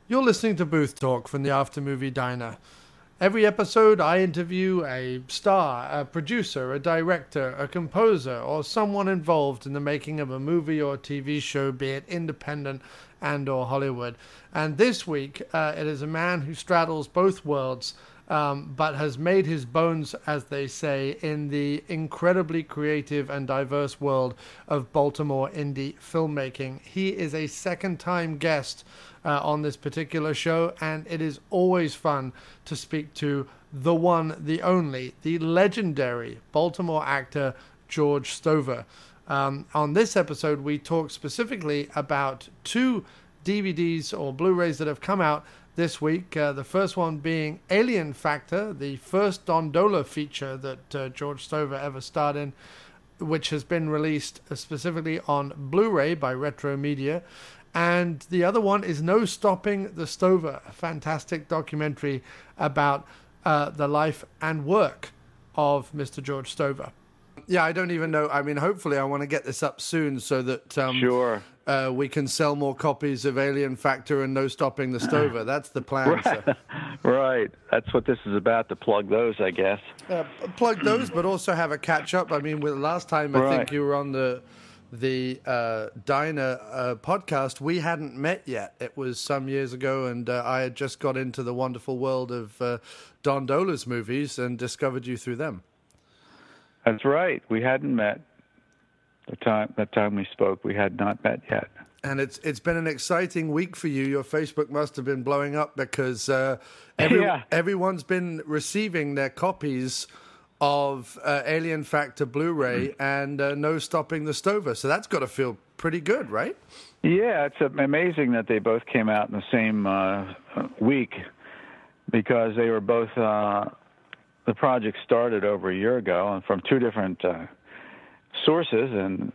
You're listening to Booth Talk from the After Movie Diner. Every episode, I interview a star, a producer, a director, a composer, or someone involved in the making of a movie or TV show, be it independent and or Hollywood. And this week, it is a man who straddles both worlds, but has made his bones, as they say, in the incredibly creative and diverse world of Baltimore indie filmmaking. He is a second-time guest on this particular show, and it is always fun to speak to the one, the only, the legendary Baltimore actor George Stover. On this episode, we talk specifically about two DVDs or Blu-rays that have come out this week. The first one being Alien Factor, the first Don Dola feature that George Stover ever starred in, which has been released specifically on Blu-ray by Retro Media. And the other one is No Stopping the Stover, a fantastic documentary about the life and work of Mr. George Stover. Yeah, I don't even know. I mean, hopefully I want to get this up soon so that Sure. We can sell more copies of Alien Factor and No Stopping the Stover. That's the plan, sir. Right. That's what this is about, to plug those, I guess. Plug those, but also have a catch-up. I mean, last time I think you were on the Diner podcast, we hadn't met yet. It was some years ago, and I had just got into the wonderful world of Don Dola's movies and discovered you through them. That's right. We hadn't met. That time we spoke, we had not met yet. And it's been an exciting week for you. Your Facebook must have been blowing up because everyone's been receiving their copies of Alien Factor Blu-ray and No Stopping the Stover. So that's got to feel pretty good, right? Yeah, it's amazing that they both came out in the same week, because they were both, the project started over a year ago and from two different sources, and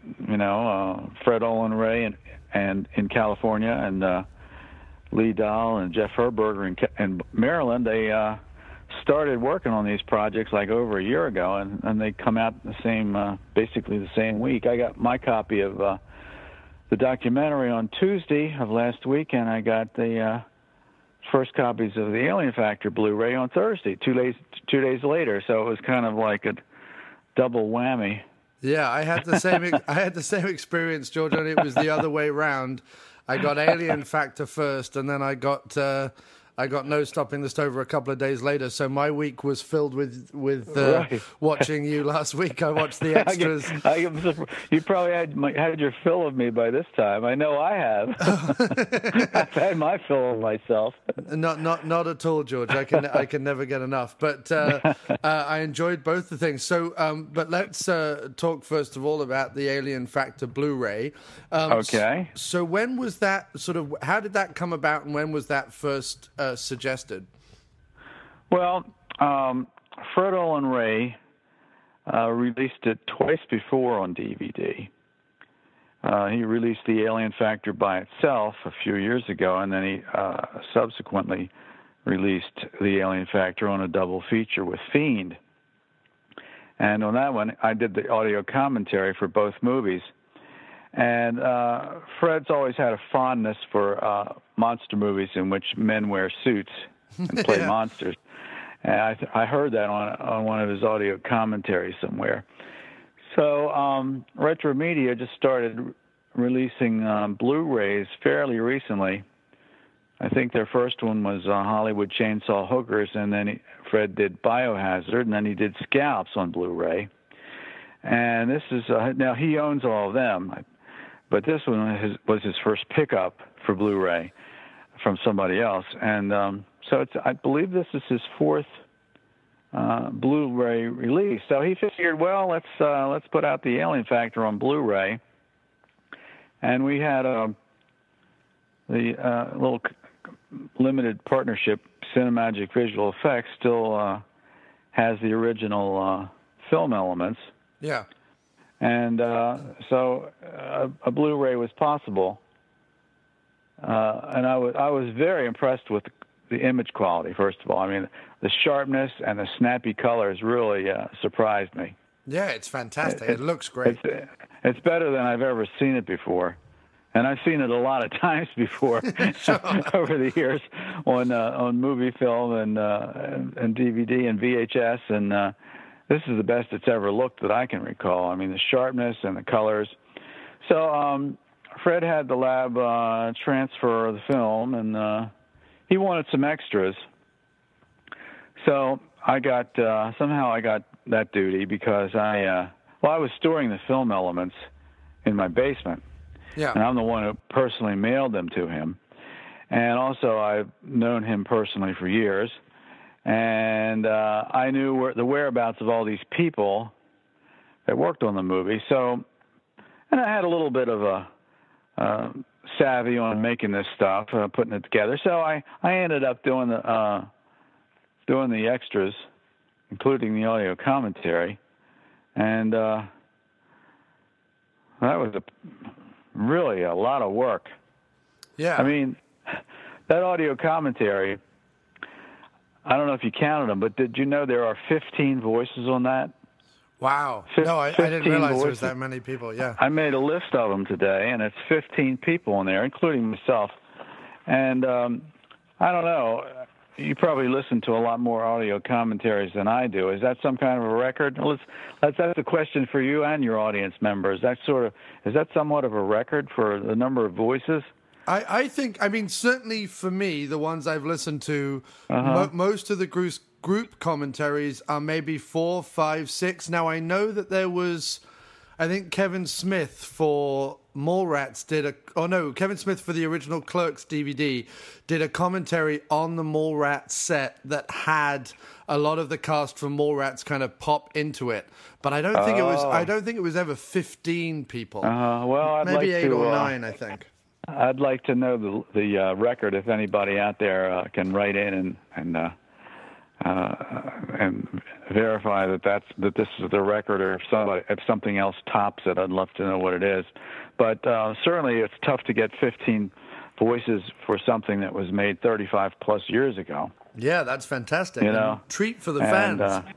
Fred Olen Ray and in California, and Lee Dahl and Jeff Herberger in Maryland. They started working on these projects like over a year ago, and they come out the same, basically the same week. I got my copy of the documentary on Tuesday of last week, and I got the first copies of the Alien Factor Blu-ray on Thursday, 2 days later. So it was kind of like a double whammy. Yeah, I had the same. I had the same experience, George. Only it was the other way round. I got Alien Factor first, and then I got No Stopping the Stover a couple of days later. So my week was filled with right. watching you last week. I watched the extras. You probably had your fill of me by this time. I know I have. I've had my fill of myself. Not at all, George. I can never get enough. But I enjoyed both the things. So, but let's talk first of all about the Alien Factor Blu-ray. Okay. So when was that how did that come about, and when was that first suggested? Well, Fred Olen Ray released it twice before on DVD. He released the Alien Factor by itself a few years ago, and then he subsequently released the Alien Factor on a double feature with Fiend. And on that one, I did the audio commentary for both movies. And Fred's always had a fondness for monster movies in which men wear suits and play monsters. And I heard that on one of his audio commentaries somewhere. So Retro Media just started releasing Blu-rays fairly recently. I think their first one was Hollywood Chainsaw Hookers, and then Fred did Biohazard, and then he did Scalps on Blu-ray. And this is now he owns all of them, but this one was his first pickup for Blu-ray from somebody else. And so I believe this is his fourth Blu-ray release. So he figured, well, let's put out the Alien Factor on Blu-ray. And we had the little limited partnership, Cinemagic Visual Effects, still has the original film elements. Yeah. And so a Blu-ray was possible. And I was very impressed with the image quality, first of all. I mean, the sharpness and the snappy colors really surprised me. Yeah, it's fantastic. It looks great. It's better than I've ever seen it before. and I've seen it a lot of times before over the years on movie film and DVD and VHS, and this is the best it's ever looked that I can recall. I mean, the sharpness and the colors. So Fred had the lab transfer the film, and he wanted some extras. So I got somehow I got that duty because I was storing the film elements in my basement. Yeah. And I'm the one who personally mailed them to him. And also I've known him personally for years. And I knew the whereabouts of all these people that worked on the movie. So, and I had a little bit of a savvy on making this stuff, putting it together. So I ended up doing the extras, including the audio commentary. And that was really a lot of work. Yeah. I mean, that audio commentary, I don't know if you counted them, but did you know there are 15 voices on that? Wow. No, I didn't realize there was that many people, yeah. I made a list of them today, and it's 15 people in there, including myself. And I don't know, you probably listen to a lot more audio commentaries than I do. Is that some kind of a record? That's a question for you and your audience members. Is that somewhat of a record for the number of voices? I think, I mean, certainly for me, the ones I've listened to, most of the group commentaries are maybe 4, 5, 6. Now, I know that there was, I think Kevin Smith for Mallrats Kevin Smith for the original Clerks DVD did a commentary on the Mallrats set that had a lot of the cast from Mallrats kind of pop into it. But I don't think it was ever 15 people. Well, I'd maybe like 8 or 9, I think. I'd like to know the record if anybody out there can write in and verify that this is the record, or if something else tops it. I'd love to know what it is. But certainly it's tough to get 15 voices for something that was made 35 plus years ago. Yeah, that's fantastic. You know, treat for the fans.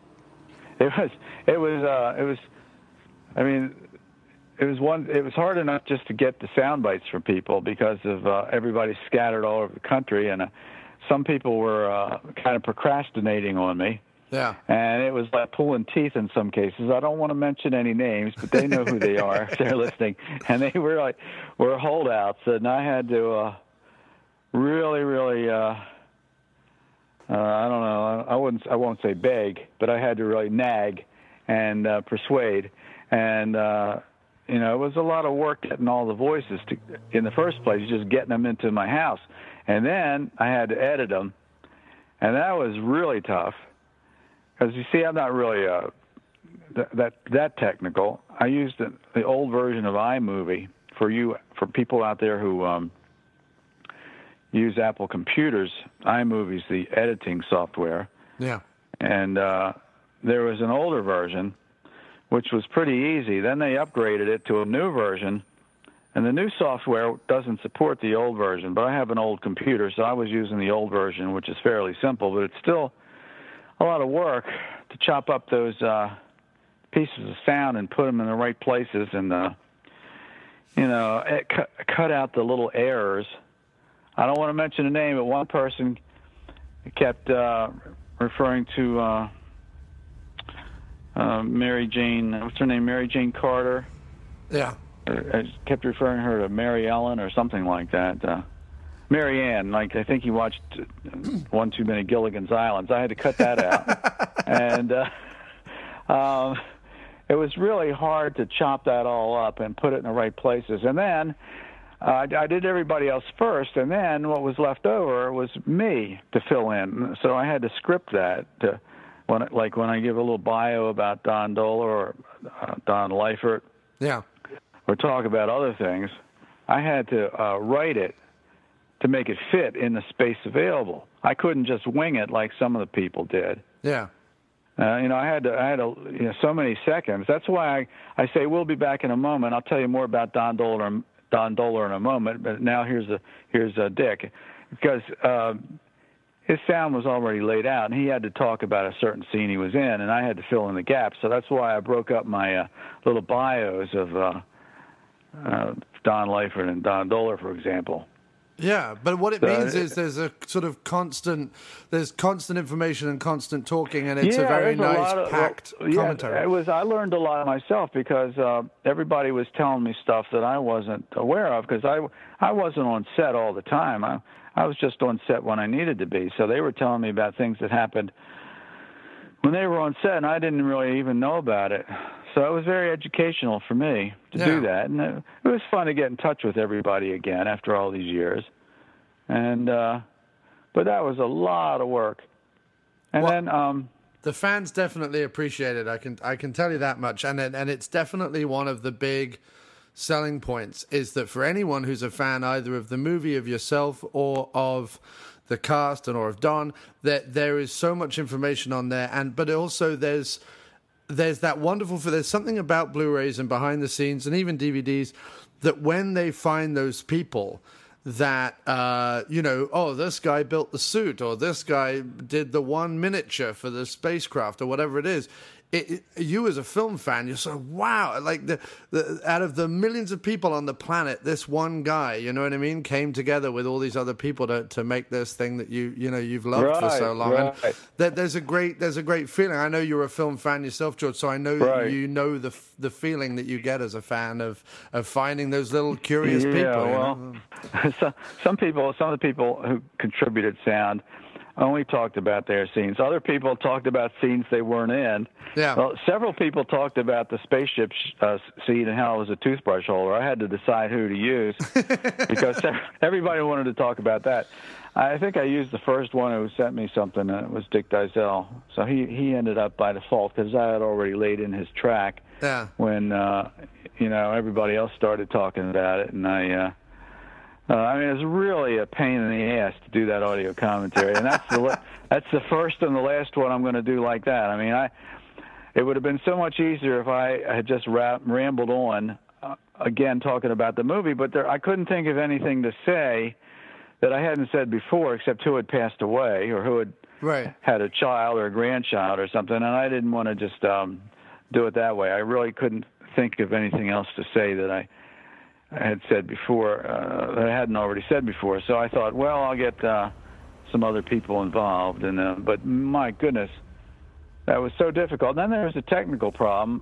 It was. I mean, it was hard enough just to get the sound bites from people because of everybody scattered all over the country, and some people were kind of procrastinating on me. Yeah. And it was like pulling teeth in some cases. I don't want to mention any names, but they know who they are if they're listening. And they were holdouts, and I had to really I don't know, I won't say beg, but I had to really nag and persuade. And it was a lot of work getting all the voices in the first place, just getting them into my house. And then I had to edit them, and that was really tough. Because you see, I'm not really that technical. I used the old version of iMovie for people out there who use Apple computers. iMovie's the editing software. Yeah. And there was an older version, which was pretty easy. Then they upgraded it to a new version, and the new software doesn't support the old version. But I have an old computer, so I was using the old version, which is fairly simple, but it's still a lot of work to chop up those pieces of sound and put them in the right places, and cut out the little errors. I don't want to mention a name, but one person kept referring to Mary Jane. What's her name? Mary Jane Carter. Yeah. I kept referring her to Mary Ellen or something like that. Mary Ann, I think he watched one too many Gilligan's Islands. I had to cut that out. And it was really hard to chop that all up and put it in the right places. And then I did everybody else first, and then what was left over was me to fill in. So I had to script that. When I give a little bio about Don Dohler or Don Leifert, yeah, or talk about other things, I had to write it to make it fit in the space available. I couldn't just wing it like some of the people did. Yeah. I had so many seconds. That's why I say we'll be back in a moment. I'll tell you more about Don Dohler in a moment. But now here's Dick, because his sound was already laid out, and he had to talk about a certain scene he was in, and I had to fill in the gaps. So that's why I broke up my little bios of Don Leifert and Don Dohler, for example. Yeah, but what it means is there's a sort of constant information and constant talking, and it's a very nice, packed commentary. I learned a lot myself because everybody was telling me stuff that I wasn't aware of, because I wasn't on set all the time. I was just on set when I needed to be. So they were telling me about things that happened when they were on set, and I didn't really even know about it. So it was very educational for me to do that. And it was fun to get in touch with everybody again after all these years. And but that was a lot of work. And then the fans definitely appreciate it. I can tell you that much. And it's definitely one of the big selling points, is that for anyone who's a fan either of the movie, of yourself, or of the cast or of Don, that there is so much information on there. But also there's that wonderful, there's something about Blu-rays and behind the scenes and even DVDs that when they find those people that, this guy built the suit, or this guy did the one miniature for the spacecraft, or whatever it is, you as a film fan, you're so, wow, like the out of the millions of people on the planet, this one guy, you know what I mean, came together with all these other people to make this thing that you've loved for so long. Right. And there's a great feeling. I know you're a film fan yourself, George, so I know you know the feeling that you get as a fan of finding those little curious people. Well, some of the people who contributed sound only talked about their scenes. Other people talked about scenes they weren't in. Yeah. Well, several people talked about the spaceship scene and how it was a toothbrush holder. I had to decide who to use because everybody wanted to talk about that. I think I used the first one who sent me something, and it was Dick Dysel. So he ended up by default because I had already laid in his track when everybody else started talking about it, and it was really a pain in the ass to do that audio commentary, and that's the first and the last one I'm going to do like that. I mean, it would have been so much easier if I had just rambled on again talking about the movie, but I couldn't think of anything to say that I hadn't said before, except who had passed away or who had had a child or a grandchild or something, and I didn't want to just do it that way. I really couldn't think of anything else to say that I had said before, that I hadn't already said before. So I thought, well, I'll get some other people involved. But my goodness, that was so difficult. And then there was a technical problem.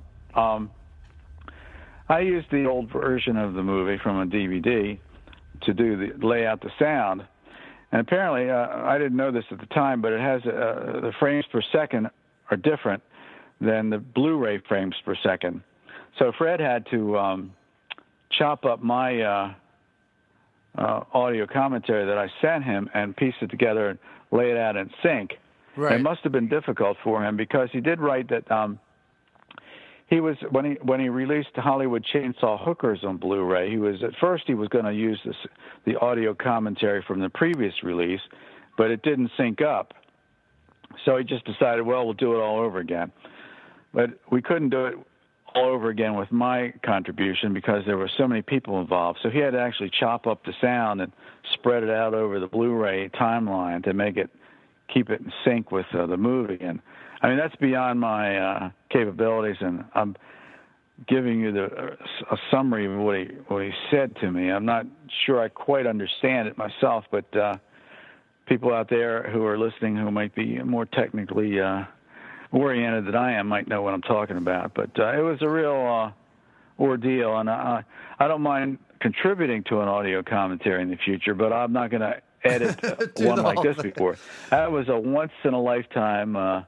I used the old version of the movie from a DVD to lay out the sound. And apparently, I didn't know this at the time, but it has the frames per second are different than the Blu-ray frames per second. So Fred had to chop up my audio commentary that I sent him and piece it together and lay it out in sync. Right. It must have been difficult for him because he did write that he was when he released Hollywood Chainsaw Hookers on Blu-ray. He was going to use the audio commentary from the previous release, but it didn't sync up. So he just decided, well, we'll do it all over again. But we couldn't do it all over again with my contribution because there were so many people involved. So he had to actually chop up the sound and spread it out over the Blu-ray timeline to keep it in sync with the movie. And I mean, that's beyond my capabilities, and I'm giving you a summary of what he said to me. I'm not sure I quite understand it myself, but people out there who are listening who might be more technically oriented than I am might know what I'm talking about. But it was a real ordeal, and I don't mind contributing to an audio commentary in the future, but I'm not going to edit one like this before. That was a once-in-a-lifetime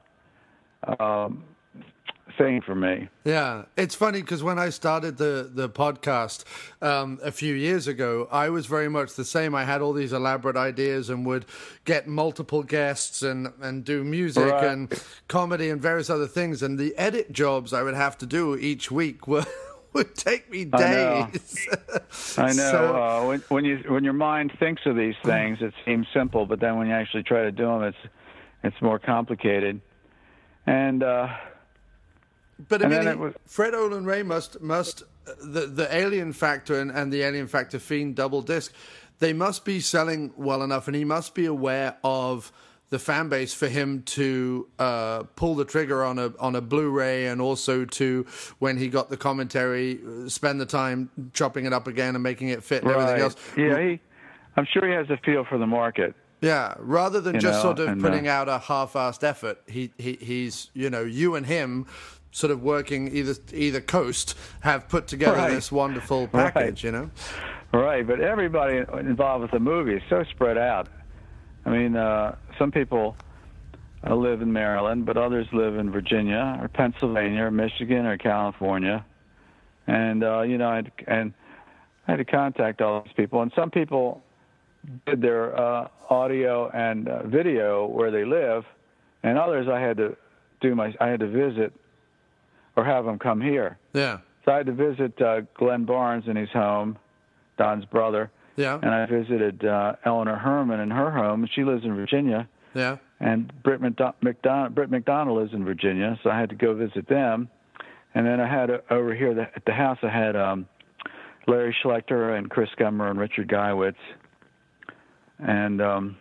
thing for me. Yeah, it's funny because when I started the podcast a few years ago, I was very much the same. I had all these elaborate ideas and would get multiple guests and do music and comedy and various other things. And the edit jobs I would have to do each week would take me days. I know. When your mind thinks of these things, it seems simple, but then when you actually try to do them, it's more complicated. And but I mean, Fred Olen Ray must the Alien Factor and the Alien Factor Fiend double disc, they must be selling well enough, and he must be aware of the fan base for him to pull the trigger on a Blu-ray, and also to, when he got the commentary, spend the time chopping it up again and making it fit and everything else. Yeah, I'm sure he has a feel for the market. Yeah, rather than just sort of putting out a half-assed effort, he's you and him sort of working either coast have put together this wonderful package, Right, but everybody involved with the movie is so spread out. I mean, some people live in Maryland, but others live in Virginia or Pennsylvania or Michigan or California, and I had to contact all these people, and some people did their audio and video where they live, and others I had to visit or have them come here. Yeah. So I had to visit Glenn Barnes in his home, Don's brother. Yeah. And I visited Eleanor Herman in her home, and she lives in Virginia. Yeah. And Britt McDonald lives in Virginia, so I had to go visit them. And then I had over here at the house, I had Larry Schlechter and Chris Gummer and Richard Guyewitz. And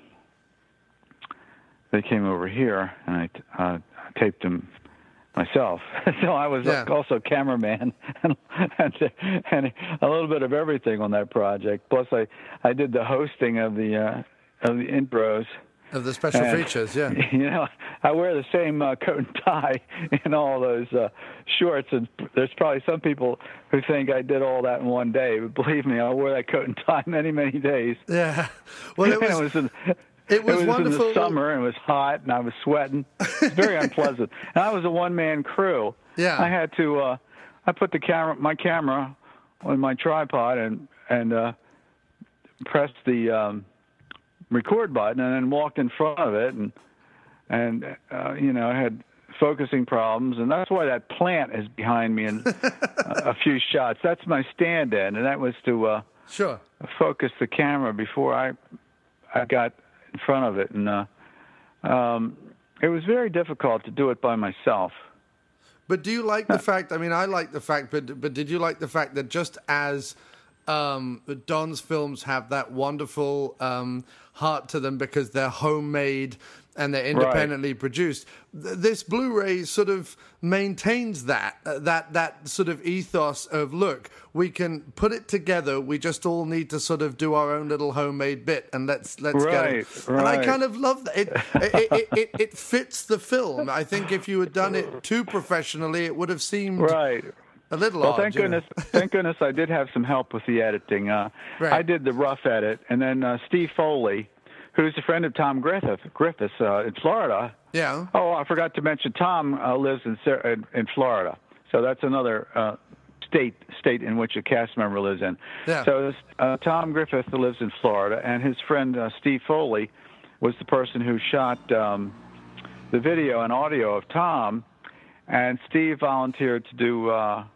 they came over here, and I taped them myself. So I was also cameraman and a little bit of everything on that project. Plus, I did the hosting of the intros. Of the special features, yeah. I wear the same coat and tie in all those shorts, and there's probably some people who think I did all that in one day. But believe me, I wore that coat and tie many, many days. Yeah. Well, it was wonderful. In the summer, and it was hot, and I was sweating. It was very unpleasant. And I was a one-man crew. Yeah. I had to. I put my camera on my tripod, and pressed the record button, and then walked in front of it, and I had focusing problems, and that's why that plant is behind me in a few shots. That's my stand-in, and that was to focus the camera before I got in front of it, and it was very difficult to do it by myself. But do you like the fact? I mean, I like the fact, but did you like the fact that just as Don's films have that wonderful heart to them because they're homemade and they're independently produced, this Blu-ray sort of maintains that sort of ethos of, look, we can put it together, we just all need to sort of do our own little homemade bit, and let's get it. And I kind of love that. It fits the film. I think if you had done it too professionally, it would have seemed a little odd. Thank goodness I did have some help with the editing. I did the rough edit, and then Steve Foley, who's a friend of Tom Griffiths in Florida. Yeah. Oh, I forgot to mention Tom lives in Florida, so that's another state in which a cast member lives in. Yeah. So Tom Griffith lives in Florida, and his friend Steve Foley was the person who shot the video and audio of Tom, and Steve volunteered to do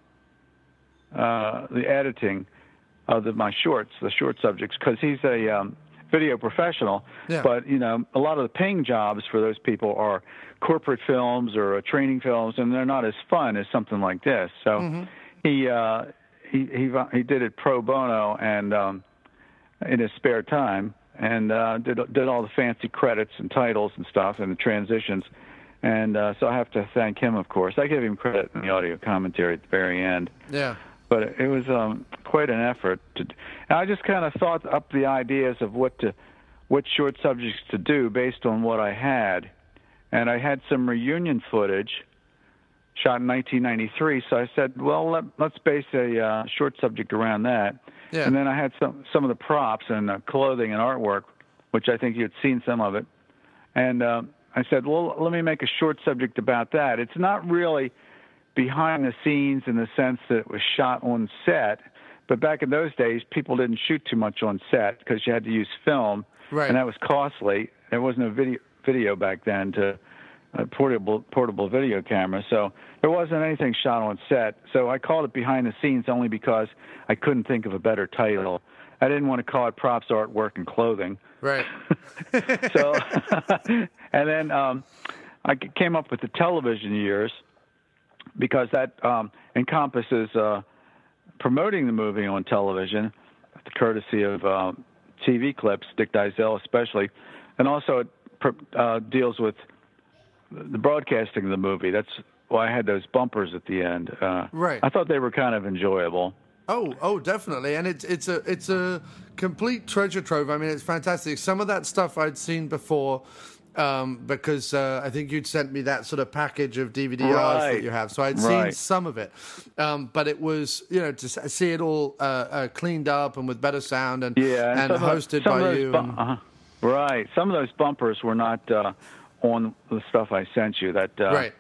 the editing of my shorts, the short subjects, because he's a video professional. Yeah. But a lot of the paying jobs for those people are corporate films or training films, and they're not as fun as something like this. So he did it pro bono and in his spare time, and did all the fancy credits and titles and stuff and the transitions. And so I have to thank him, of course. I give him credit in the audio commentary at the very end. Yeah. But it was quite an effort. And I just kind of thought up the ideas of what short subjects to do based on what I had. And I had some reunion footage shot in 1993, so I said, well, let's base a short subject around that. Yeah. And then I had some of the props and clothing and artwork, which I think you'd seen some of it. And I said, well, let me make a short subject about that. It's not really behind the scenes in the sense that it was shot on set, but back in those days, people didn't shoot too much on set because you had to use film, and that was costly. There wasn't a video back then to a portable video camera, so there wasn't anything shot on set. So I called it Behind the Scenes only because I couldn't think of a better title. I didn't want to call it Props, Artwork, and Clothing. Right. So, and then I came up with the television years, because that encompasses promoting the movie on television, courtesy of TV clips, Dick Dysel especially, and also it deals with the broadcasting of the movie. That's why I had those bumpers at the end. Right. I thought they were kind of enjoyable. Oh, definitely, and it's a complete treasure trove. I mean, it's fantastic. Some of that stuff I'd seen before, because I think you'd sent me that sort of package of DVDs that you have, so I'd seen some of it. But it was, to see it all cleaned up and with better sound and hosted by you. Right. Some of those bumpers were not on the stuff I sent you. That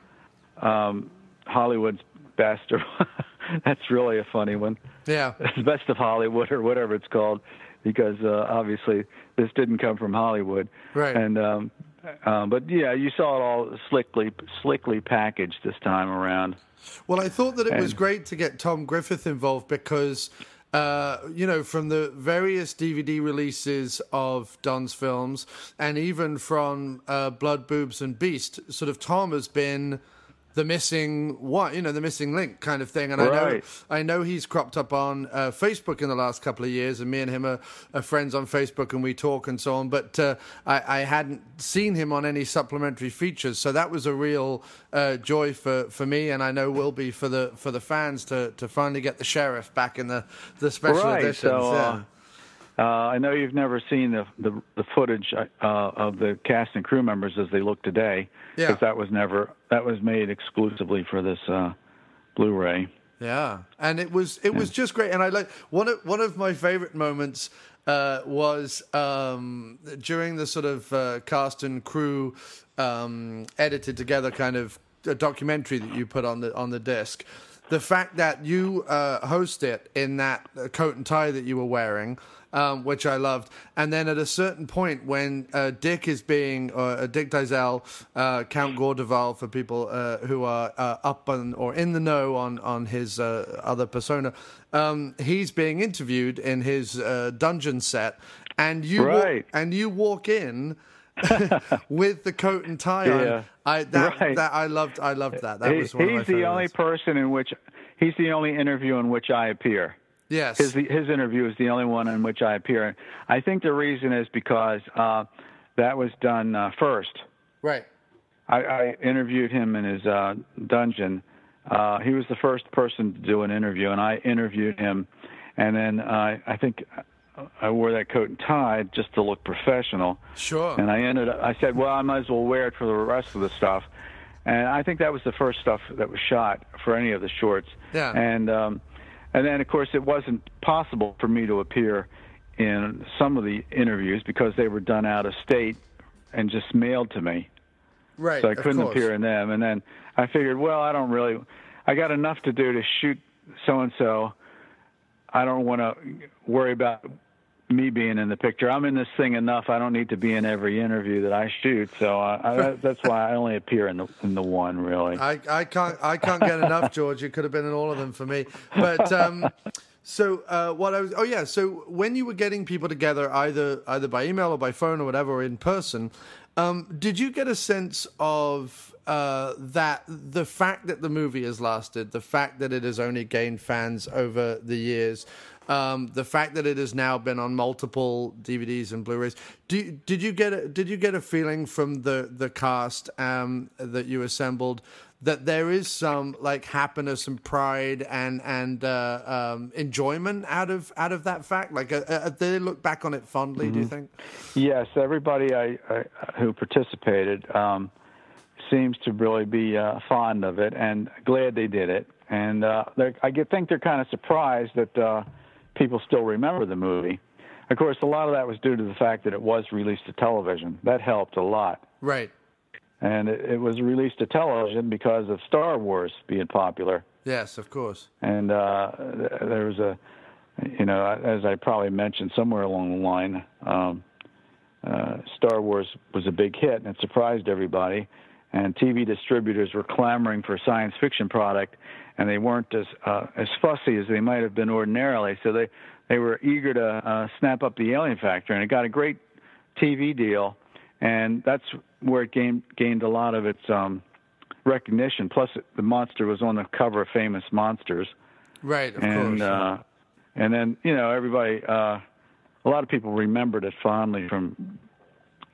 Hollywood's Best, or that's really a funny one. Yeah. It's Best of Hollywood or whatever it's called, because obviously this didn't come from Hollywood. Right. And but yeah, you saw it all slickly packaged this time around. Well, I thought that it was great to get Tom Griffith involved because, from the various DVD releases of Don's films, and even from Blood, Boobs, and Beast, sort of Tom has been the missing one, the missing link kind of thing. And I know he's cropped up on Facebook in the last couple of years, and me and him are friends on Facebook, and we talk and so on. But I hadn't seen him on any supplementary features, so that was a real joy for me, and I know will be for the fans to finally get the sheriff back in the special editions. So, I know you've never seen the footage of the cast and crew members as they look today, because that was made exclusively for this Blu-ray. Yeah, and it was just great, and I like one of my favorite moments was during the sort of cast and crew edited together kind of a documentary that you put on the disc. The fact that you host it in that coat and tie that you were wearing, which I loved. And then at a certain point when Dick is being, Dick Dysel, Count Gordeval for people who are up or in the know on his other persona, he's being interviewed in his dungeon set, and you walk in with the coat and tie on. I loved that. That was one of my favorites. He's the only interview in which I appear. Yes. His interview is the only one in which I appear. I think the reason is because that was done first. Right. I interviewed him in his dungeon. He was the first person to do an interview, and I interviewed him. And then I think I wore that coat and tie just to look professional. Sure. And I said, well, I might as well wear it for the rest of the stuff. And I think that was the first stuff that was shot for any of the shorts. Yeah. And then, of course, it wasn't possible for me to appear in some of the interviews because they were done out of state and just mailed to me. Right. So I couldn't appear in them. And then I figured, well, I got enough to do to shoot so-and-so. I don't want to worry about me being in the picture. I'm in this thing enough. I don't need to be in every interview that I shoot. So that's why I only appear in the one, really. I can't get enough, George. You could have been in all of them for me. But so when you were getting people together, either by email or by phone or whatever, or in person, did you get a sense of that the fact that the movie has lasted, the fact that it has only gained fans over the years, the fact that it has now been on multiple DVDs and Blu-rays, did you get a feeling from the cast that you assembled that there is some like happiness and pride and enjoyment out of that fact? Like, they look back on it fondly. Mm-hmm. Do you think? Yes, everybody who participated seems to really be fond of it and glad they did it. And I think they're kind of surprised that people still remember the movie. Of course, a lot of that was due to the fact that it was released to television. That helped a lot. Right. And it was released to television because of Star Wars being popular. Yes, of course. And there was as I probably mentioned somewhere along the line, Star Wars was a big hit, and it surprised everybody. And TV distributors were clamoring for a science fiction product, and they weren't as fussy as they might have been ordinarily. So they were eager to snap up the Alien Factor, and it got a great TV deal. And that's where it gained a lot of its recognition. Plus, the monster was on the cover of Famous Monsters. Right, of course. And then, everybody, a lot of people remembered it fondly from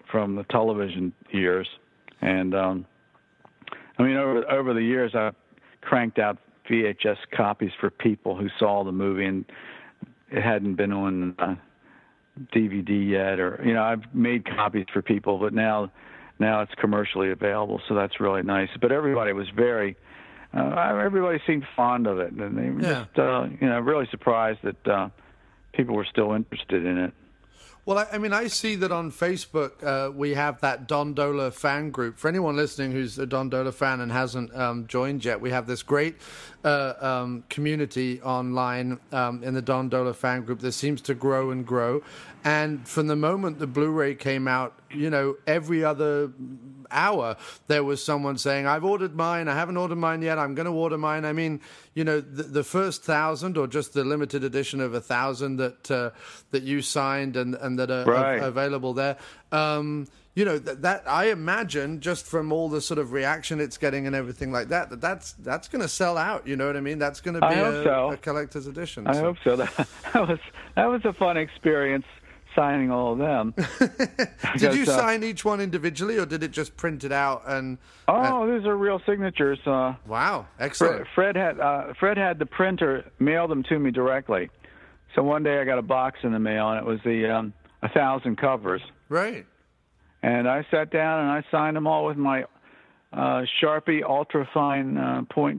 from the television years. And I mean, over the years, I've cranked out VHS copies for people who saw the movie and it hadn't been on DVD yet, or I've made copies for people, but now it's commercially available, so that's really nice. But everybody was everybody seemed fond of it, and they were just really surprised that people were still interested in it. Well, I mean, I see that on Facebook we have that Don Dola fan group. For anyone listening who's a Don Dola fan and hasn't joined yet, we have this great community online in the Don Dola fan group that seems to grow and grow. And from the moment the Blu-ray came out, every other hour there was someone saying, I've ordered mine, I haven't ordered mine yet, I'm going to order mine. I mean, the first 1,000 or just the limited edition of 1,000 that you signed and that are available there, that I imagine just from all the sort of reaction it's getting and everything like that's going to sell out. You know what I mean? That's going to be a collector's edition. I hope so. That was a fun experience, signing all of them. Did you sign each one individually, or did it just print it out? These are real signatures. Wow, excellent. Fred had the printer mail them to me directly. So one day I got a box in the mail, and it was the 1,000 covers. Right. And I sat down and I signed them all with my Sharpie ultrafine point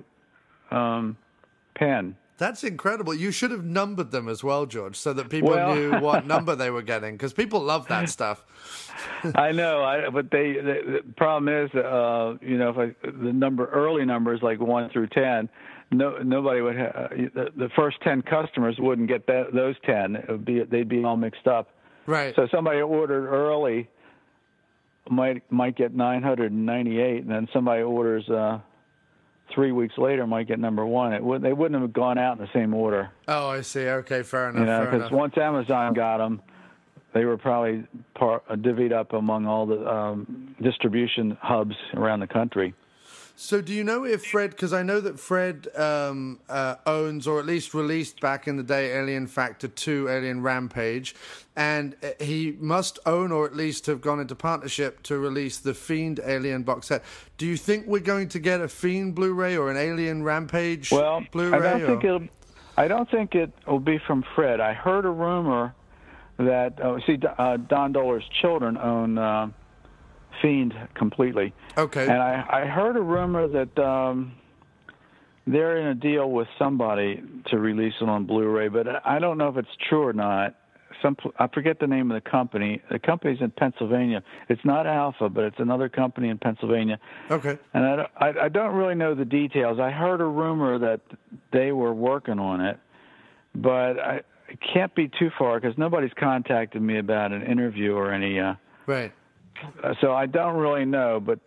pen. That's incredible. You should have numbered them as well, George, so that people knew what number they were getting, because people love that stuff. I know, but the problem is, if the early numbers like 1 through 10, nobody would the first 10 customers wouldn't get those 10. They'd be all mixed up. Right. So somebody ordered early might get 998, and then somebody orders 3 weeks later might get number 1. They wouldn't have gone out in the same order. Oh, I see. Okay, fair enough. Because once Amazon got them, they were probably divvied up among all the distribution hubs around the country. So do you know if Fred, because I know that Fred owns, or at least released back in the day, Alien Factor 2, Alien Rampage, and he must own or at least have gone into partnership to release the Fiend Alien box set. Do you think we're going to get a Fiend Blu-ray or an Alien Rampage Blu-ray? I don't think it will be from Fred. I heard a rumor that, Don Dola's children own Fiend completely. Okay. And I heard a rumor that they're in a deal with somebody to release it on Blu-ray, but I don't know if it's true or not. I forget the name of the company. The company's in Pennsylvania. It's not Alpha, but it's another company in Pennsylvania. Okay. And I don't really know the details. I heard a rumor that they were working on it, but it can't be too far because nobody's contacted me about an interview or any. Right. So I don't really know, but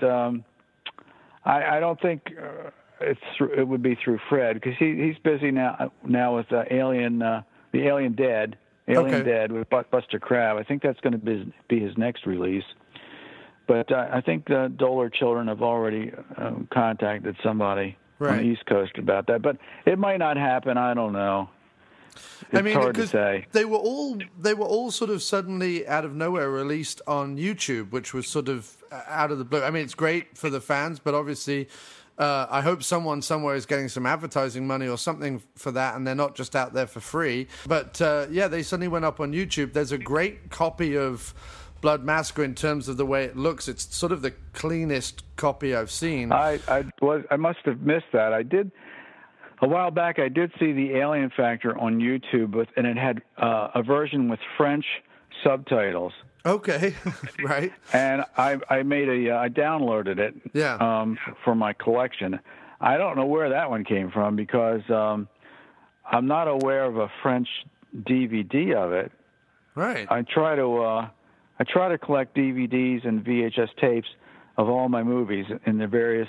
I don't think it would be through Fred because he's busy now with the Alien Dead with Buster Crabbe. I think that's going to be his next release. But I think the Dolar children have already contacted somebody on the East Coast about that. But it might not happen. I don't know. It's hard to say. They were all sort of suddenly out of nowhere released on YouTube, which was sort of out of the blue. I mean, it's great for the fans, but obviously, I hope someone somewhere is getting some advertising money or something for that, and they're not just out there for free. But they suddenly went up on YouTube. There's a great copy of Blood Massacre in terms of the way it looks. It's sort of the cleanest copy I've seen. I must have missed that. I did. A while back, I did see the Alien Factor on YouTube, and it had a version with French subtitles. Okay, right. And I downloaded it for my collection. I don't know where that one came from because I'm not aware of a French DVD of it. Right. I try to collect DVDs and VHS tapes of all my movies in the various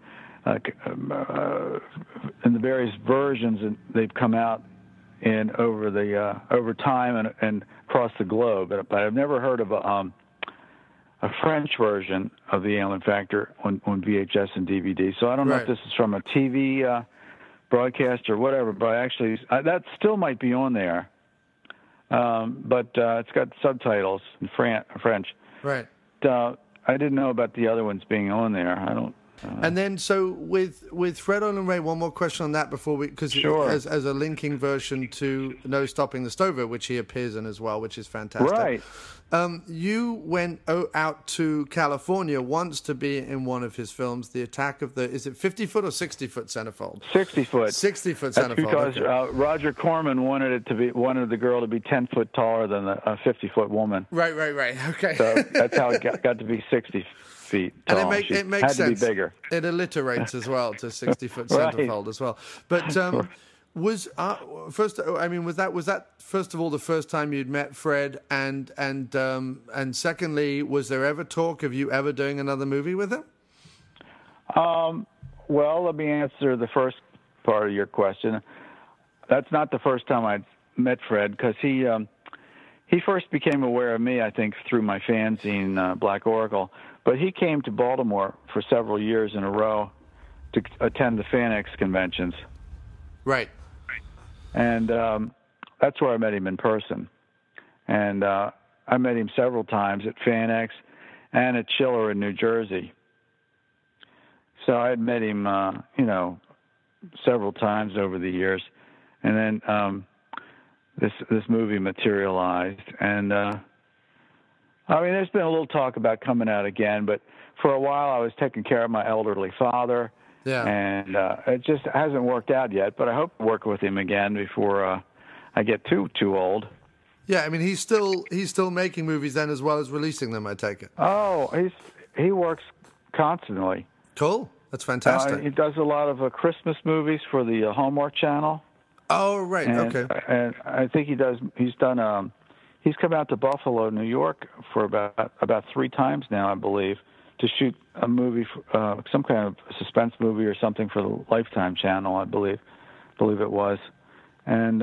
versions that they've come out in over time and across the globe. But I've never heard of a French version of the Alien Factor on VHS and DVD. So I don't know if this is from a TV broadcast or whatever. But that still might be on there. But it's got subtitles in French. Right. know about the other ones being on there. I don't. And then, so with Fred Olen Ray, one more question on that before because sure. as a linking version to No Stopping the Stover, which he appears in as well, which is fantastic. Right. You went out to California once to be in one of his films, The Attack of the, is it 50-foot or 60-foot centerfold? 60-foot. 60-foot centerfold. That's because Roger Corman wanted the girl to be 10 foot taller than a 50-foot woman. Right. Okay. So that's how it got to be 60 feet tall. And it makes sense. To be bigger. It alliterates as well to 60-foot right. centerfold as well. But was that first of all the first time you'd met Fred, and secondly, was there ever talk of you ever doing another movie with him? Well, let me answer the first part of your question. That's not the first time I met Fred, because he first became aware of me, I think, through my fanzine, Black Oracle. But he came to Baltimore for several years in a row to attend the FanX conventions. Right. And that's where I met him in person. And I met him several times at FanX and at Chiller in New Jersey. So I had met him, several times over the years. And then this movie materialized. And, there's been a little talk about coming out again, but for a while I was taking care of my elderly father. Yeah. And it just hasn't worked out yet, but I hope to work with him again before I get too old. Yeah, I mean, he's still making movies then as well as releasing them, I take it. Oh, he works constantly. Cool. That's fantastic. He does a lot of Christmas movies for the Hallmark Channel. Oh, right. Okay. And I think he's done he's come out to Buffalo, New York for about 3 times now, I believe, to shoot a movie, some kind of suspense movie or something for the Lifetime channel, I believe it was. And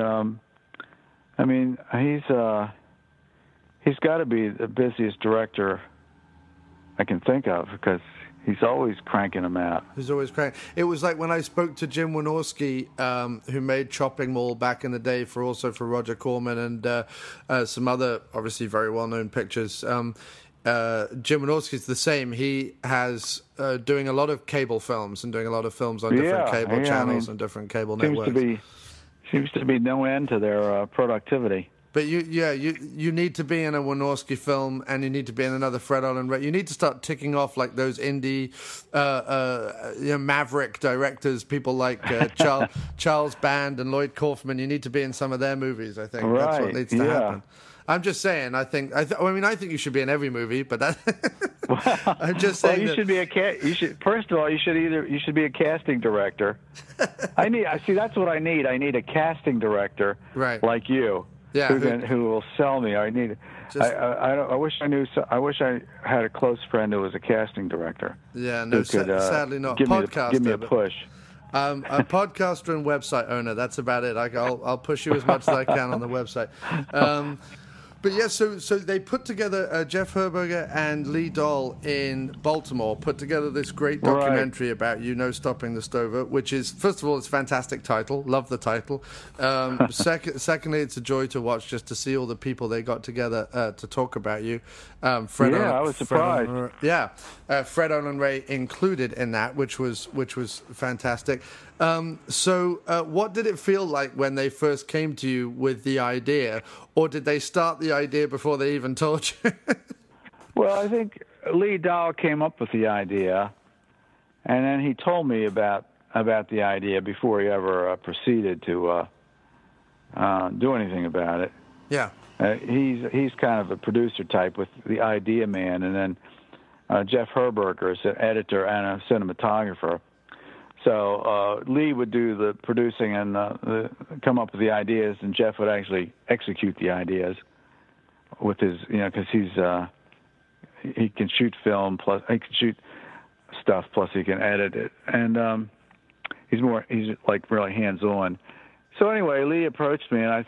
he's got to be the busiest director I can think of, because he's always cranking them out. He's always cranking. It was like when I spoke to Jim Wynorski, who made Chopping Mall back in the day for Roger Corman and some other obviously very well-known pictures. Jim Wynorski's the same. He has doing a lot of cable films and doing a lot of films on different cable channels and different cable networks. Seems to be no end to their productivity. But you need to be in a Wynorski film, and you need to be in another Fred Olen Ray. You need to start ticking off like those indie maverick directors, people like Charles Band and Lloyd Kaufman. You need to be in some of their movies. I think that's what needs to happen. I'm just saying. I think you should be in every movie, but that. I'm just saying. Well, you should be You should. First of all, you should be a casting director. That's what I need. I need a casting director, right, like you. Yeah, who will sell me? I need. I wish I knew. I wish I had a close friend who was a casting director. Yeah, no, sadly not. Give me a push. A podcaster and website owner. That's about it. I'll push you as much as I can on the website. But yeah, so they put together, Jeff Herberger and Lee Dahl in Baltimore put together this great documentary about No Stopping the Stover, which is, first of all, it's a fantastic title. Love the title. Secondly, it's a joy to watch, just to see all the people they got together to talk about you. I was surprised. Fred Olen Ray included in that, which was fantastic. So what did it feel like when they first came to you with the idea, or did they start the idea before they even told you? Well, I think Lee Dahl came up with the idea, and then he told me about the idea before he ever proceeded to do anything about it. Yeah. He's kind of a producer type with the idea man, and then Jeff Herberger is an editor and a cinematographer. So Lee would do the producing and come up with the ideas, and Jeff would actually execute the ideas with his, because he can shoot film, plus he can shoot stuff, plus he can edit it, and he's like really hands-on. So anyway, Lee approached me, and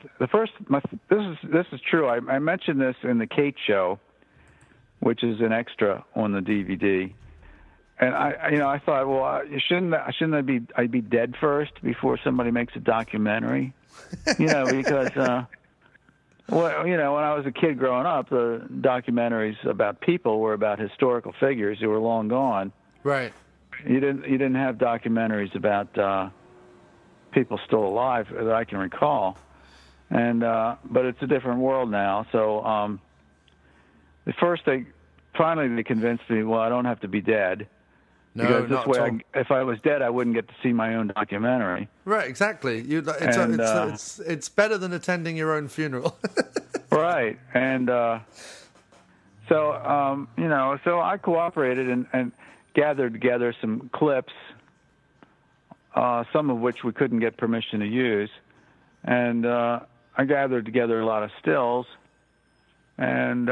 this is true. I mentioned this in the Kate Show, which is an extra on the DVD. And I thought, well, shouldn't I be dead first before somebody makes a documentary? Because Well, when I was a kid growing up, the documentaries about people were about historical figures who were long gone. Right. You didn't have documentaries about people still alive that I can recall. And but it's a different world now. So at first they convinced me, well, I don't have to be dead. No, because not this way, at all. if I was dead, I wouldn't get to see my own documentary. Right, exactly. It's better than attending your own funeral. Right, and so I cooperated and gathered together some clips, some of which we couldn't get permission to use, and I gathered together a lot of stills, and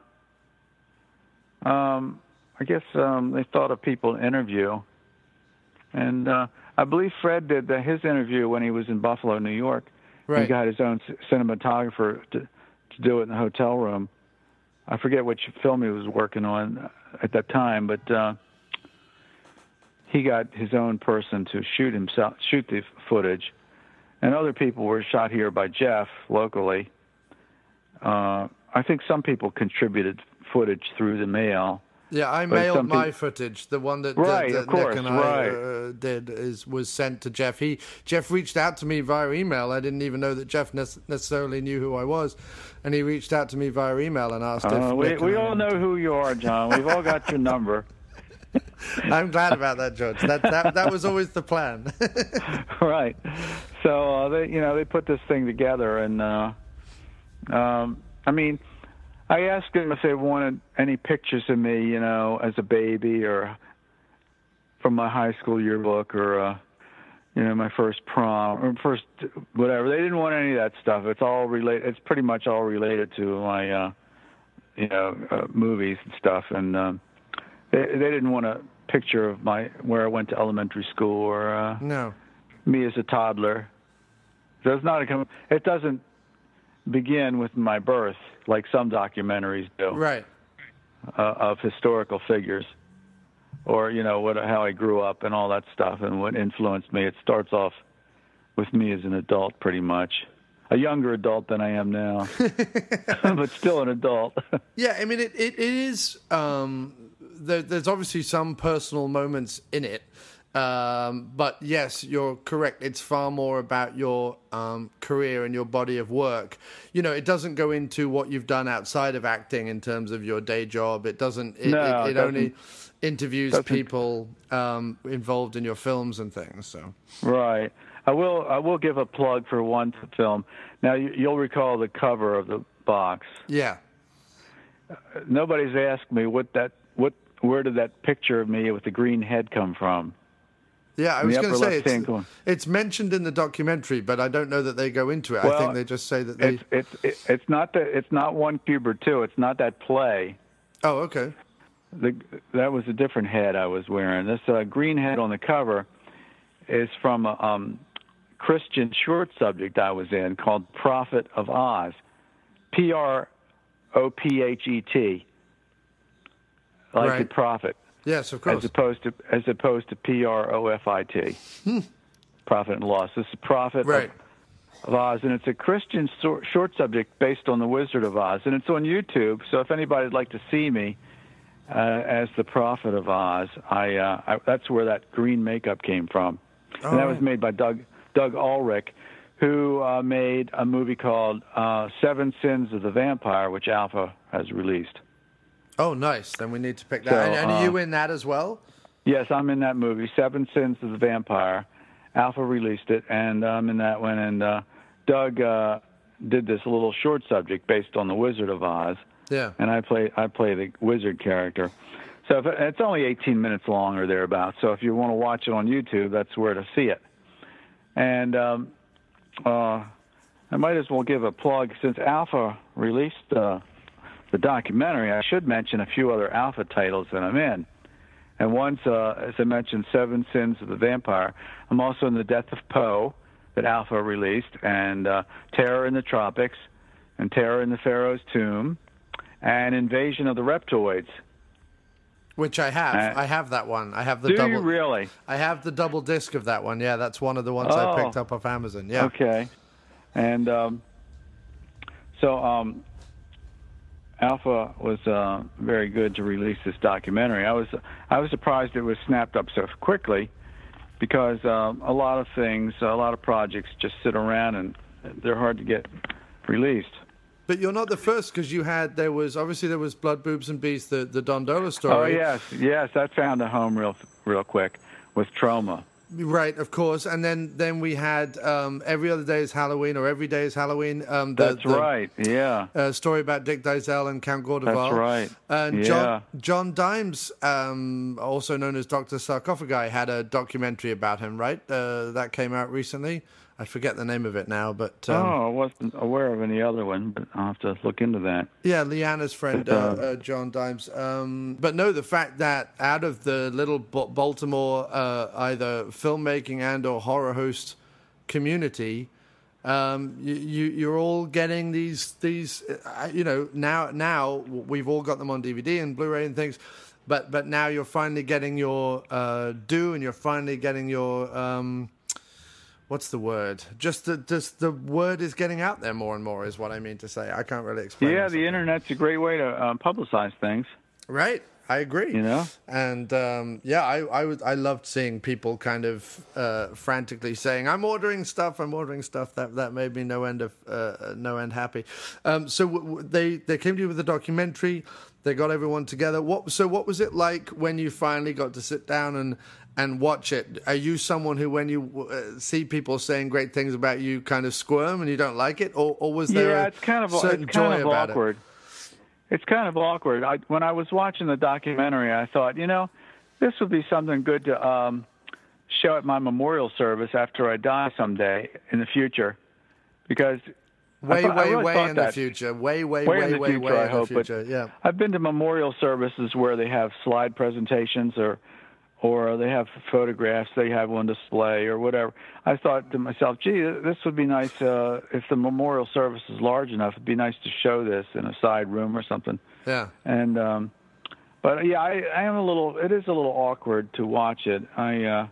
I guess they thought of people to interview, and I believe Fred did his interview when he was in Buffalo, New York. Right. He got his own cinematographer to do it in the hotel room. I forget which film he was working on at that time, but he got his own person to shoot the footage, and other people were shot here by Jeff locally. I think some people contributed footage through the mail. Yeah, I mailed my footage. The one that, right, that course, Nick and I did was sent to Jeff. Jeff reached out to me via email. I didn't even know that Jeff necessarily knew who I was, and he reached out to me via email and asked if we all know who you are, John. We've all got your number. I'm glad about that, George. That was always the plan. Right. So they put this thing together, and I mean, I asked them if they wanted any pictures of me, as a baby or from my high school yearbook or, my first prom or first whatever. They didn't want any of that stuff. It's all related. It's pretty much all related to my, movies and stuff. And they didn't want a picture of where I went to elementary school or no, me as a toddler. So it doesn't begin with my birth like some documentaries do, right? Of historical figures, or how I grew up and all that stuff and what influenced me. It starts off with me as an adult, pretty much a younger adult than I am now, but still an adult. Yeah, I mean it is. There's obviously some personal moments in it. But yes, you're correct. It's far more about your career and your body of work. It doesn't go into what you've done outside of acting in terms of your day job. It doesn't. It only interviews people involved in your films and things. So right. I will give a plug for one film. Now you'll recall the cover of the box. Yeah. Nobody's asked me where did that picture of me with the green head come from? Yeah, I was going to say it's mentioned in the documentary, but I don't know that they go into it. Well, I think they just say that they. It's not One Cube or Two. It's not that play. Oh, okay. That was a different head I was wearing. This green head on the cover is from a Christian short subject I was in called Prophet of Oz, Prophet, like right. the prophet. Yes, of course. As opposed to Profit, Profit and Loss. This is Prophet of Oz, and it's a Christian short subject based on the Wizard of Oz, and it's on YouTube. So if anybody'd like to see me as the Prophet of Oz, that's where that green makeup came from, and that was made by Doug Ulrich, who made a movie called Seven Sins of the Vampire, which Alpha has released. Oh, nice. Then we need to pick that. And are you in that as well? Yes, I'm in that movie, Seven Sins of the Vampire. Alpha released it, and I'm in that one. And Doug did this little short subject based on the Wizard of Oz. Yeah. And I play the wizard character. So it's only 18 minutes long or thereabouts. So if you want to watch it on YouTube, that's where to see it. And I might as well give a plug since Alpha released the documentary. I should mention a few other Alpha titles that I'm in. And one's, as I mentioned, Seven Sins of the Vampire. I'm also in The Death of Poe that Alpha released, and Terror in the Tropics, and Terror in the Pharaoh's Tomb, and Invasion of the Reptoids. Which I have. I have that one. I have the double. Do you really? I have the double disc of that one. Yeah, that's one of the ones I picked up off Amazon. Yeah. Okay. And So Alpha was very good to release this documentary. I was surprised it was snapped up so quickly, because a lot of things, a lot of projects just sit around and they're hard to get released. But you're not the first, because there was Blood, Boobs, and Beasts, the Don Dola story. Oh yes, that found a home real quick with Troma. Right, of course. And then we had Every Other Day is Halloween, or Every Day is Halloween. That's right, yeah. Story about Dick Dysel and Count Gordeval. That's right. And yeah. John Dimes, also known as Dr. Sarcophagi, had a documentary about him, right? That came out recently. I forget the name of it now, but... I wasn't aware of any other one, but I'll have to look into that. Yeah, Leanna's friend, John Dimes. But no, the fact that out of the little Baltimore either filmmaking and or horror host community, you're all getting these now we've all got them on DVD and Blu-ray and things, but now you're finally getting your due, and you're finally getting your... what's the word? Just the word is getting out there more and more is what I mean to say. I can't really explain. Yeah, the Internet's a great way to publicize things. Right, I agree. And I loved seeing people kind of frantically saying, "I'm ordering stuff. That made me no end happy. So they came to you with a documentary. They got everyone together. What was it like when you finally got to sit down and watch it? Are you someone who, when you see people saying great things about you, kind of squirm and you don't like it, or was there it's kind of awkward? It's kind of awkward. When I was watching the documentary, I thought, this would be something good to show at my memorial service after I die someday in the future, because way in the future. I hope. Yeah. I've been to memorial services where they have slide presentations or they have photographs, they have on display or whatever. I thought to myself, gee, this would be nice if the memorial service is large enough. It'd be nice to show this in a side room or something. Yeah. And but yeah, I am it is a little awkward to watch it. I'm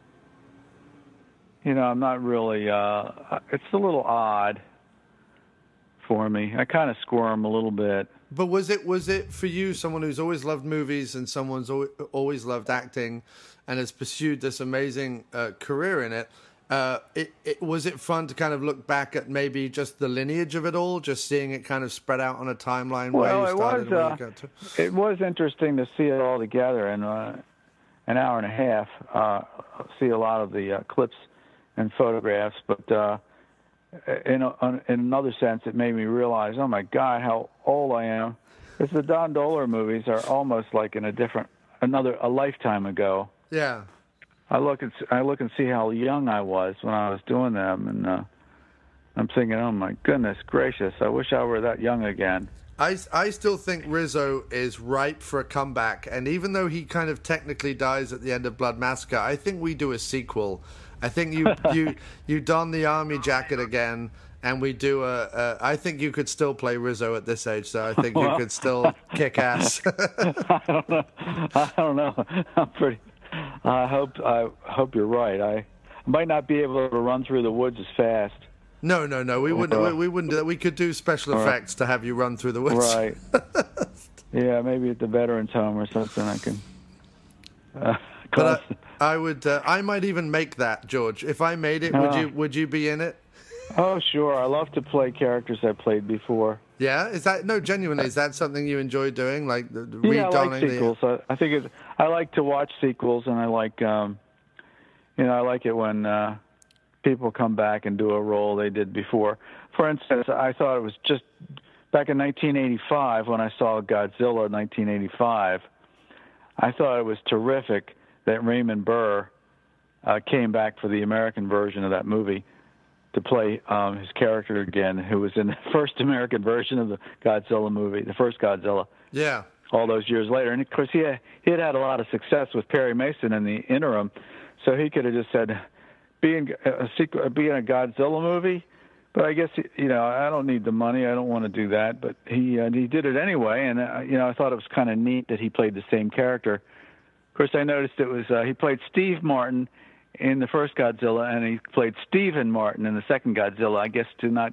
not really. It's a little odd for me. I kind of squirm a little bit. But was it for you, someone who's always loved movies and someone's always loved acting and has pursued this amazing career in it, was it fun to kind of look back at maybe just the lineage of it all, just seeing it kind of spread out on a timeline where you started and where you got to? It was interesting to see it all together in an hour and a half, see a lot of the clips and photographs, but in another sense, it made me realize, oh my God, how old I am. Because the Don Dola movies are almost like in a lifetime ago. Yeah. I look and see how young I was when I was doing them, and I'm thinking, oh my goodness gracious, I wish I were that young again. I still think Rizzo is ripe for a comeback, and even though he kind of technically dies at the end of Blood Massacre, I think we do a sequel. I think you don the army jacket again, and we do I think you could still play Rizzo at this age, so I think you could still kick ass. I don't know. I hope you're right. I might not be able to run through the woods as fast. No. We wouldn't do that. We could do special effects to have you run through the woods. Right. Yeah, maybe at the Veterans Home or something. I can. But I would. I might even make that, George. If I made it, would you be in it? Oh, sure. I love to play characters I played before. Yeah, genuinely? Is that something you enjoy doing, like redonning? Yeah, I like sequels. I think I like to watch sequels, and I like, I like it when people come back and do a role they did before. For instance, I thought it was just back in 1985 when I saw Godzilla in 1985. I thought it was terrific that Raymond Burr came back for the American version of that movie to play his character again, who was in the first American version of the Godzilla movie, the first Godzilla. Yeah. All those years later. And, of course, he had a lot of success with Perry Mason in the interim, so he could have just said, being a Godzilla movie, but I guess, I don't need the money. I don't want to do that. But he did it anyway, and, I thought it was kind of neat that he played the same character. Of course, I noticed it was he played Steve Martin in the first Godzilla, and he played Stephen Martin in the second Godzilla. I guess to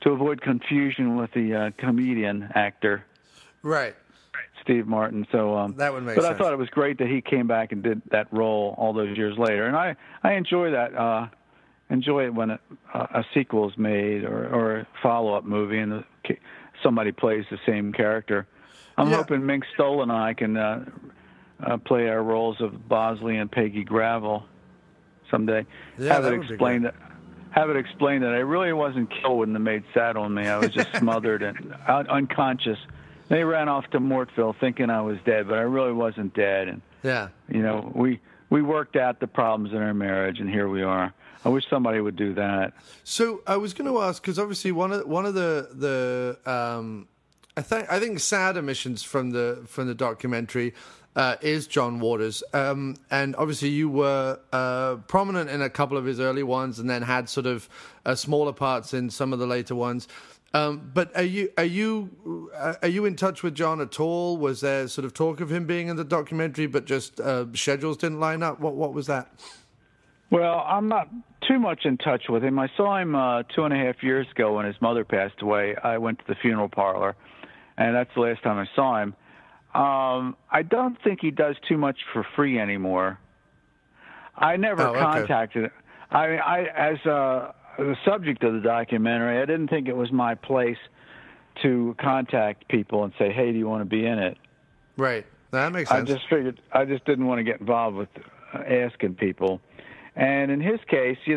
to avoid confusion with the comedian actor. Right. Steve Martin. So that would make but sense. I thought it was great that he came back and did that role all those years later, and I enjoy that. Enjoy it when a sequel is made or a follow-up movie and somebody plays the same character. I'm hoping Mink Stoll and I can play our roles of Bosley and Peggy Gravel someday. Yeah, have it explained that I really wasn't killed when the maid sat on me. I was just smothered and unconscious. They ran off to Mortville thinking I was dead, but I really wasn't dead. And we worked out the problems in our marriage, and here we are. I wish somebody would do that. So I was going to ask, because obviously one of the I think sad omissions from the documentary is John Waters, and obviously you were prominent in a couple of his early ones, and then had sort of smaller parts in some of the later ones. But are you in touch with John at all? Was there sort of talk of him being in the documentary, but just schedules didn't line up? What was that? Well, I'm not too much in touch with him. I saw him 2.5 years ago when his mother passed away. I went to the funeral parlor, and that's the last time I saw him. I don't think he does too much for free anymore. I never contacted him. As the subject of the documentary, I didn't think it was my place to contact people and say, hey, do you want to be in it? Right. That makes sense. I just didn't want to get involved with asking people. And in his case, he's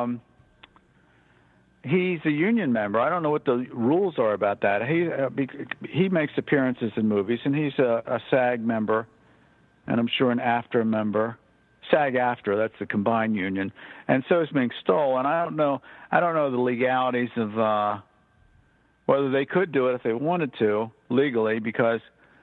a union member. I don't know what the rules are about that. He makes appearances in movies, and he's a SAG member, and I'm sure an AFTRA member. SAG-AFTRA, that's the combined union, and so is Mink Stoll. And I don't know the legalities of whether they could do it if they wanted to legally, because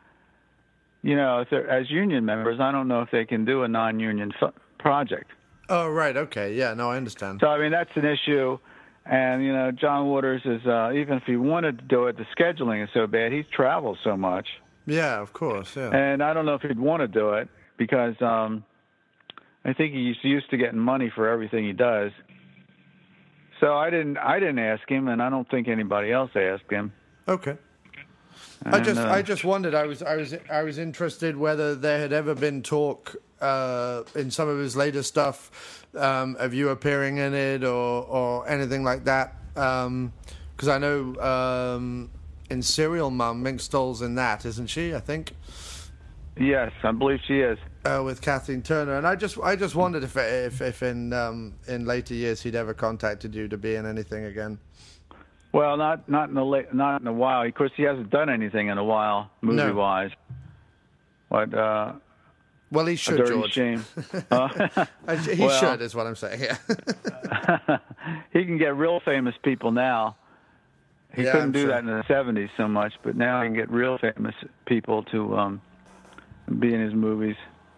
if they're as union members, I don't know if they can do a non-union project. Oh, right. Okay. Yeah. No, I understand. So that's an issue. And John Waters is even if he wanted to do it, the scheduling is so bad. He travels so much. Yeah, of course. Yeah. And I don't know if he'd want to do it because I think he's used to getting money for everything he does. So I didn't ask him, and I don't think anybody else asked him. Okay. And, I just wondered. I was interested whether there had ever been talk in some of his later stuff of you appearing in it or anything like that. Because I know in Serial Mom, Mink Stoll's in that, isn't she? I think. Yes, I believe she is. With Kathleen Turner, and I just wondered if in later years he'd ever contacted you to be in anything again. Well, not in a while. Of course, he hasn't done anything in a while, movie-wise. But well, he should, a dirty George. Shame. He should, is what I'm saying. Yeah. He can get real famous people now. He couldn't do that in the 70s so much, but now he can get real famous people to be in his movies.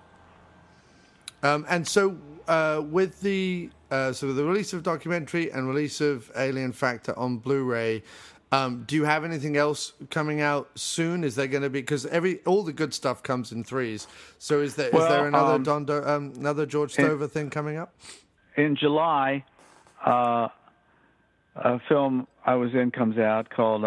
And so with the release of documentary and release of Alien Factor on Blu-ray, do you have anything else coming out soon? Is there going to be, because all the good stuff comes in threes? So is there another George Stover thing coming up? In July, a film I was in comes out called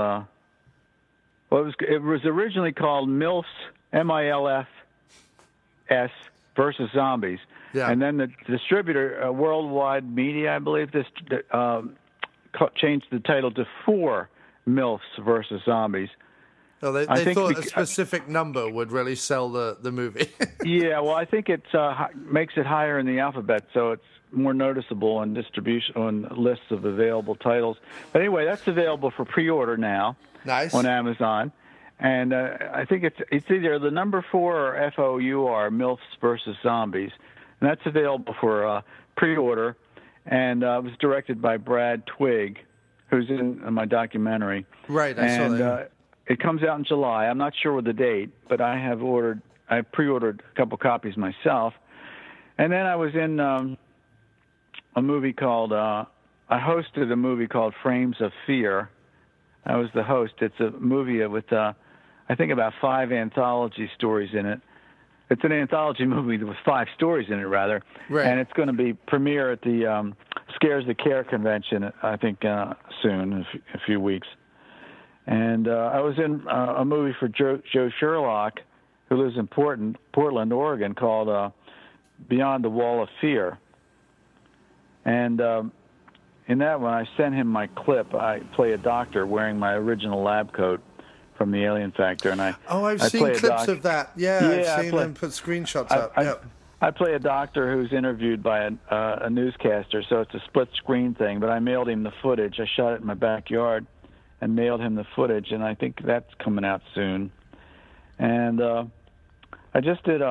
it was originally called MILFs, MILFS versus Zombies. Yeah. And then the distributor, Worldwide Media, I believe, changed the title to 4 MILFs versus Zombies. Oh, they thought a specific number would really sell the movie. Yeah, well, I think it makes it higher in the alphabet, so it's more noticeable on distribution on lists of available titles. But anyway, that's available for pre-order now. Nice. On Amazon. And I think it's either the number 4 or FOUR, MILFs versus Zombies. And that's available for pre-order. And it was directed by Brad Twigg, who's in my documentary. Right, I saw that. It comes out in July. I'm not sure with the date, but I pre-ordered a couple copies myself. And then I was in a movie called, I hosted a movie called Frames of Fear. I was the host. It's a movie with, I think, about 5 anthology stories in it. It's an anthology movie with 5 stories in it, rather. Right. And it's going to be premiere at the Scares the Care convention, I think, soon, in a few weeks. And I was in a movie for Joe Sherlock, who lives in Portland, Oregon, called Beyond the Wall of Fear. And in that one, I sent him my clip. I play a doctor wearing my original lab coat from the Alien Factor, and I've seen clips of that. Yeah, I've seen them put screenshots up. Yep. I play a doctor who's interviewed by a newscaster, so it's a split screen thing. But I mailed him the footage. I shot it in my backyard and mailed him the footage, and I think that's coming out soon. And I just did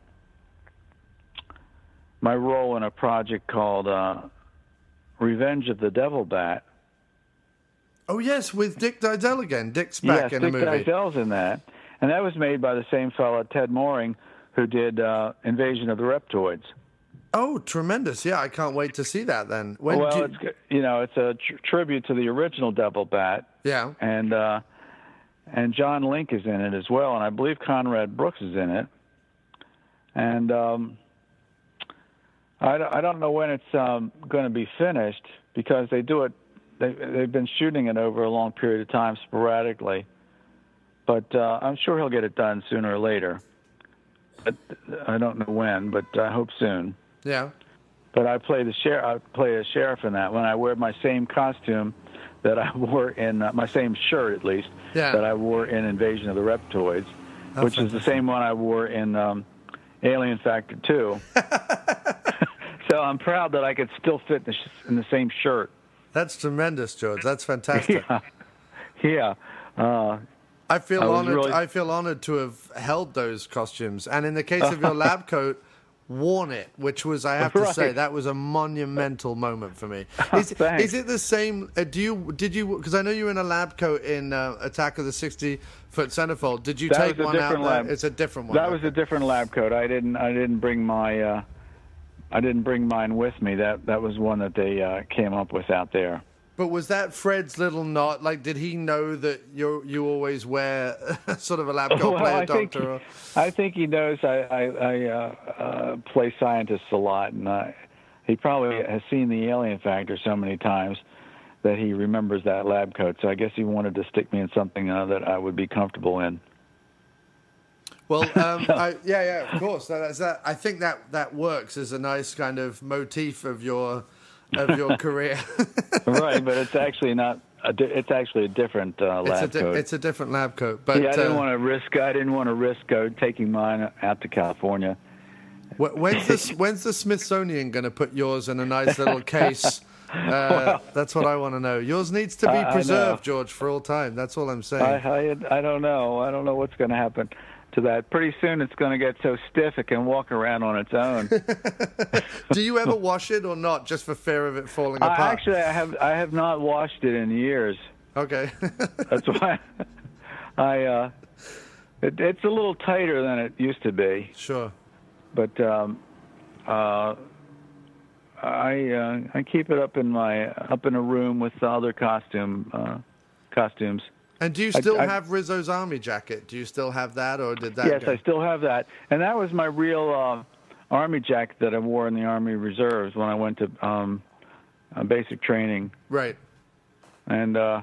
my role in a project called Revenge of the Devil Bat. Oh, yes, with Dick Didell again. Dick's back in a movie. Dick Didell's in that. And that was made by the same fellow, Ted Moring, who did Invasion of the Reptoids. Oh, tremendous. Yeah, I can't wait to see that then. It's a tribute to the original Devil Bat. Yeah. And John Link is in it as well, and I believe Conrad Brooks is in it. And I don't know when it's going to be finished, because they do it. They've been shooting it over a long period of time sporadically, but I'm sure he'll get it done sooner or later. I don't know when, but I hope soon. Yeah. But I play a sheriff in that one. I wear my same costume that I wore in my same shirt, at least, that I wore in Invasion of the Reptoids, which is the same one I wore in Alien Factor 2. So I'm proud that I could still fit in the same shirt. That's tremendous, George. That's fantastic. Yeah. I feel honored. I feel honored to have held those costumes, and in the case of your lab coat, worn it, which was, I have to say, that was a monumental moment for me. Is it the same? Did you? Because I know you were in a lab coat in Attack of the 60-Foot Centerfold. Did you take one out there? It's a different one. That was a different lab coat. I didn't bring my. I didn't bring mine with me. That was one that they came up with out there. But was that Fred's little nod? Like, did he know that you always wear sort of a lab coat, play a doctor? I think he knows I play scientists a lot, and he probably has seen the Alien Factor so many times that he remembers that lab coat. So I guess he wanted to stick me in something that I would be comfortable in. Well, of course. I think that works as a nice kind of motif of your career. Right, but it's actually not. It's actually a different lab coat. It's a different lab coat. But I didn't want to risk taking mine out to California. When's the Smithsonian going to put yours in a nice little case? That's what I want to know. Yours needs to be preserved, George, for all time. That's all I'm saying. I don't know. I don't know what's going to happen to that. Pretty soon it's going to get so stiff it can walk around on its own. Do you ever wash it or not, just for fear of it falling apart? Actually, I have not washed it in years. Okay. That's why it's a little tighter than it used to be. Sure. But I keep it up in a room with the other costumes. And do you still have Rizzo's army jacket? Do you still have that, or did that? Yes, I still have that, and that was my real army jacket that I wore in the Army Reserves when I went to basic training. Right. And I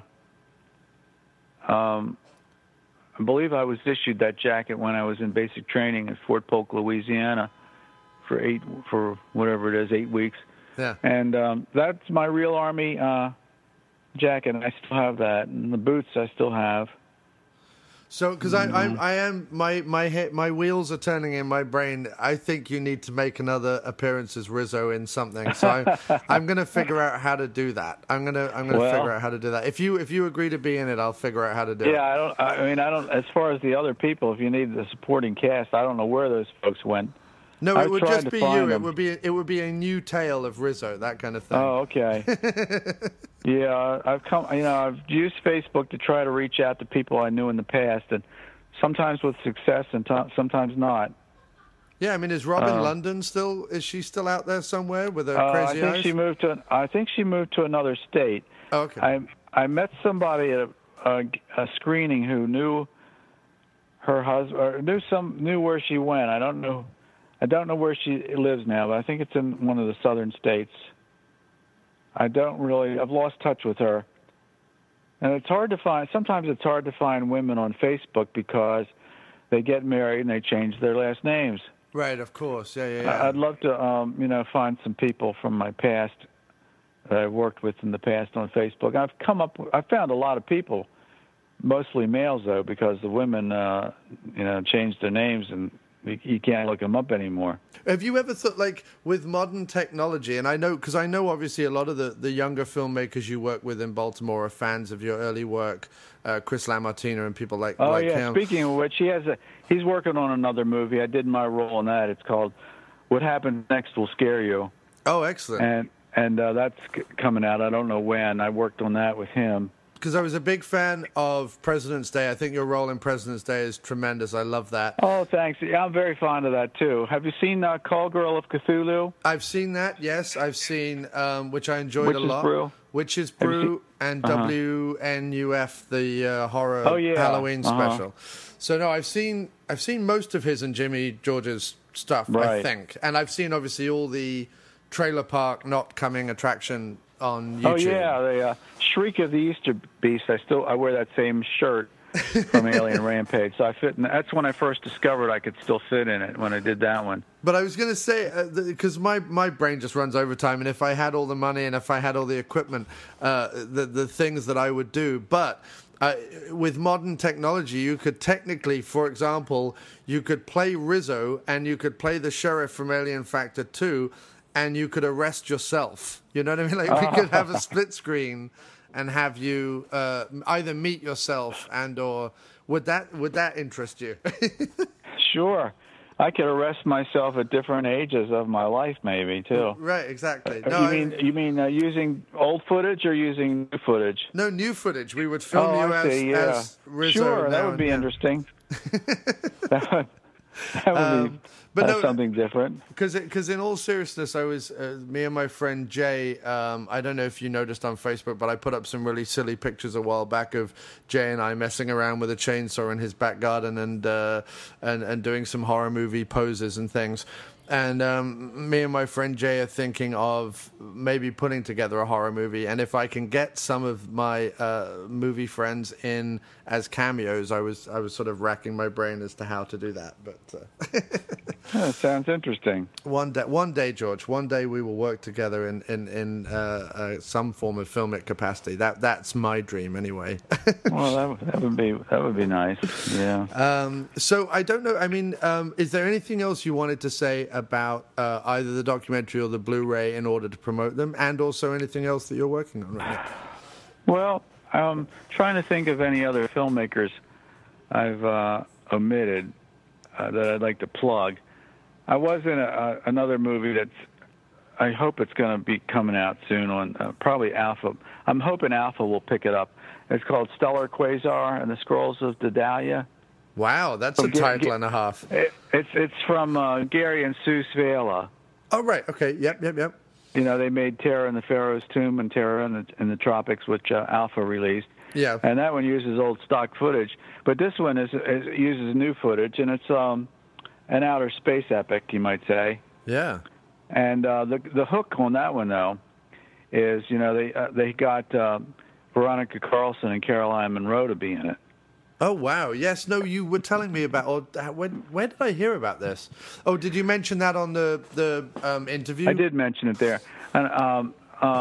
believe I was issued that jacket when I was in basic training at Fort Polk, Louisiana, for 8 weeks. Yeah. And that's my real Army jacket, and I still have that, and the boots I still have. So, because I am my wheels are turning in my brain. I think you need to make another appearance as Rizzo in something. So I'm going to figure out how to do that. I'm going to figure out how to do that. If you agree to be in it, I'll figure out how to do it. Yeah, I don't. As far as the other people, if you need the supporting cast, I don't know where those folks went. No, it would just be you. It would be a new tale of Rizzo, that kind of thing. Oh, okay. Yeah, I've used Facebook to try to reach out to people I knew in the past, and sometimes with success and sometimes not. Yeah, I mean, is Robin London still? Is she still out there somewhere with her crazy eyes? I think she moved to another state. Oh, okay. I met somebody at a screening who knew her husband, or knew where she went. I don't know where she lives now, but I think it's in one of the southern states. I've lost touch with her. And it's hard to find, sometimes it's hard to find women on Facebook because they get married and they change their last names. Right, of course. Yeah. I'd love to, find some people from my past that I've worked with in the past on Facebook. I've found a lot of people, mostly males though, because the women, changed their names and you can't look them up anymore. Have you ever thought, like, with modern technology, and I know obviously a lot of the younger filmmakers you work with in Baltimore are fans of your early work, Chris LaMartina and people like him. Speaking of which, he's working on another movie. I did my role in that. It's called What Happens Next Will Scare You. Oh, excellent. And that's coming out. I don't know when. I worked on that with him. Because I was a big fan of President's Day. I think your role in President's Day is tremendous. I love that. Oh, thanks. Yeah, I'm very fond of that, too. Have you seen Call Girl of Cthulhu? I've seen that, yes. I've seen, which I enjoyed a lot. Brew? Witch's Brew and WNUF, the horror Halloween special. So, no, I've seen most of his and Jimmy George's stuff, right. I think. And I've seen, obviously, all the Trailer Park Not Coming attraction on YouTube. Oh, yeah, the Shriek of the Easter Beast. I wear that same shirt from Alien Rampage. So I fit in. That's when I first discovered I could still fit in it, when I did that one. But I was going to say, because my brain just runs overtime, and if I had all the money and if I had all the equipment, the things that I would do. But with modern technology, you could technically, for example, you could play Rizzo and you could play the sheriff from Alien Factor 2, and you could arrest yourself. You know what I mean? Like, we could have a split screen and have you either meet yourself or would that interest you? Sure. I could arrest myself at different ages of my life, maybe, too. Right, exactly. You mean using old footage or using new footage? No, new footage. We would film you as Rizzo. Sure, that would be interesting. That would be... But that's something different. Because in all seriousness, I was me and my friend Jay. I don't know if you noticed on Facebook, but I put up some really silly pictures a while back of Jay and I messing around with a chainsaw in his back garden and doing some horror movie poses and things. And me and my friend Jay are thinking of maybe putting together a horror movie. And if I can get some of my movie friends in as cameos, I was sort of racking my brain as to how to do that. But that sounds interesting. One day, George. One day we will work together in some form of filmic capacity. That's my dream, anyway. Well, that would be nice. Yeah. So I don't know. I mean, is there anything else you wanted to say about either the documentary or the Blu-ray in order to promote them, and also anything else that you're working on right now? Well, I'm trying to think of any other filmmakers I've omitted that I'd like to plug. I was in another movie I hope it's going to be coming out soon on probably Alpha. I'm hoping Alpha will pick it up. It's called Stellar Quasar and the Scrolls of Daedalus. Wow, that's a title and a half. It's from Gary and Sue Svela. Oh, right. Okay. Yep. You know, they made Terror in the Pharaoh's Tomb and Terror in the Tropics, which Alpha released. Yeah. And that one uses old stock footage. But this one uses new footage, and it's an outer space epic, you might say. Yeah. And the hook on that one, though, is, they got Veronica Carlson and Caroline Munro to be in it. Oh, wow. Yes. No, you were telling me about... where did I hear about this? Oh, did you mention that on the interview? I did mention it there. And